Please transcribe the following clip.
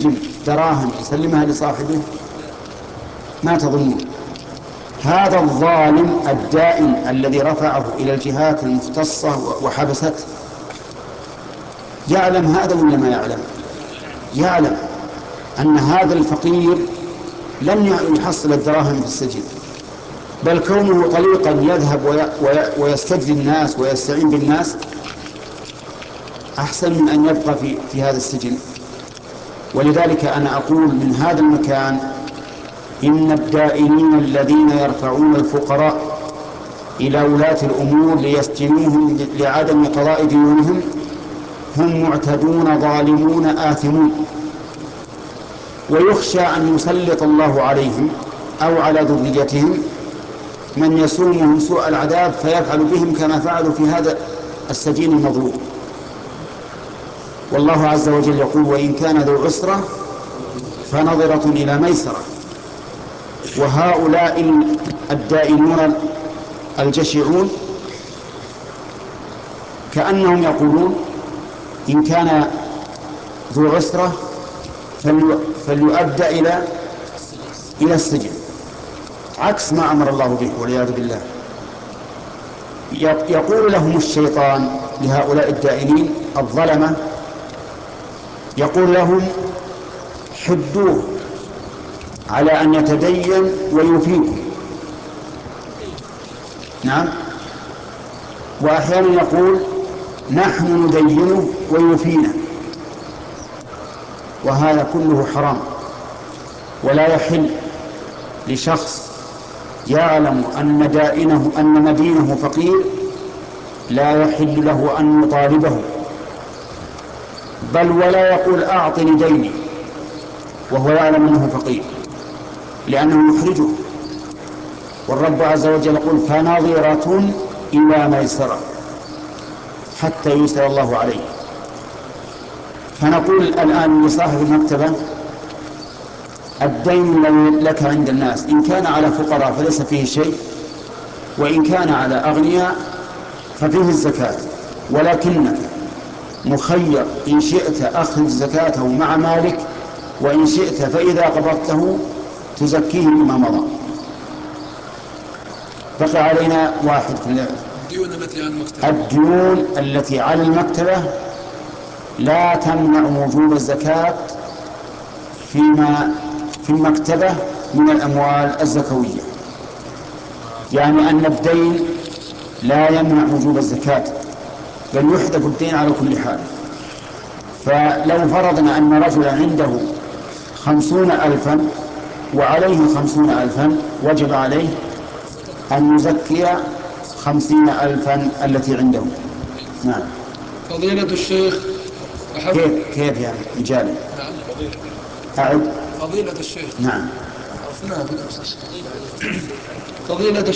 السجن دراهم يسلمها لصاحبه؟ ما تظنون؟ هذا الظالم الدائن الذي رفعه إلى الجهات المختصة وحبسته يعلم هذا ولا ما يعلم؟ يعلم أن هذا الفقير لن يحصل الدراهم في السجن، بل كونه طليقا يذهب ويستجدي الناس ويستعين بالناس أحسن من أن يبقى في هذا السجن. ولذلك أنا أقول من هذا المكان إن الدائنين الذين يرفعون الفقراء إلى ولاة الأمور ليسجنوهم لعدم قضاء ديونهم هم معتدون ظالمون آثمون، ويخشى أن يسلط الله عليهم أو على ذريتهم من يسومهم سوء العذاب فيفعل بهم كما فعلوا في هذا السجين المظلوم. والله عز وجل يقول: وإن كان ذو عسرة فنظرة إلى ميسرة. وهؤلاء الدائنون الجشعون كأنهم يقولون: إن كان ذو عسرة فليؤدى إلى السجن، عكس ما أمر الله به والعياذ بالله. يقول لهم الشيطان لهؤلاء الدائنين الظلمة، يقول لهم: حدوه على أن يتدين ويفيكم. نعم. وأحيانا يقول: نحن ندينه ويفينا. وهذا كله حرام، ولا يحل لشخص يعلم أن دائنه أن مدينه فقير لا يحل له أن يطالبه، بل ولا يقول: أعطني ديني وهو يعلم أنه فقير، لأنه يحرجه. والرب عز وجل يقول: فنظرة إلى ميسرة حتى ييسر الله عليه. فنقول الآن لصاحب المكتبة: الدين الذي لك عند الناس إن كان على فقراء فليس فيه شيء، وإن كان على أغنياء ففيه الزكاة، ولكنك مخير إن شئت أخرج زكاته مع مالك، وإن شئت فإذا قبضته تزكيه بما مضى. بقي علينا واحد في الديون التي على المكتبة لا تمنع وجوب الزكاة فيما في المكتبة من الأموال الزكوية، يعني أن الدين لا يمنع وجوب الزكاة، بل يحذف الدين على كل حال. فلو فرضنا أن رجلا عنده 50,000 وعليه 50,000 وجب عليه أن يزكي 50,000 التي عنده. نعم. فضيلة الشيخ كيف يعني إجابة؟ نعم. أعد. فضيلة الشيخ. نعم. فضيلة